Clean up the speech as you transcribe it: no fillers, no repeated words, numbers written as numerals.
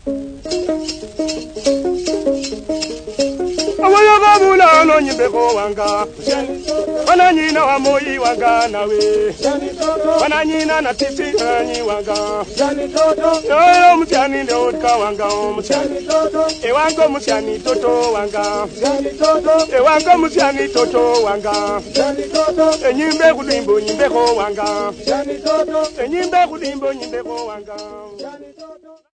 Awayaga bula no nyibeko wanga Wananyina wa moyi wanga nawe Wananyina na tisi nani wanga Yo mutiani ndeotka wanga mutiani Ewango mutiani toto wanga Ewango mutiani toto wanga Enyimbe kudimbo nyimbeko wanga Enyimbe kudimbo nyimbeko wanga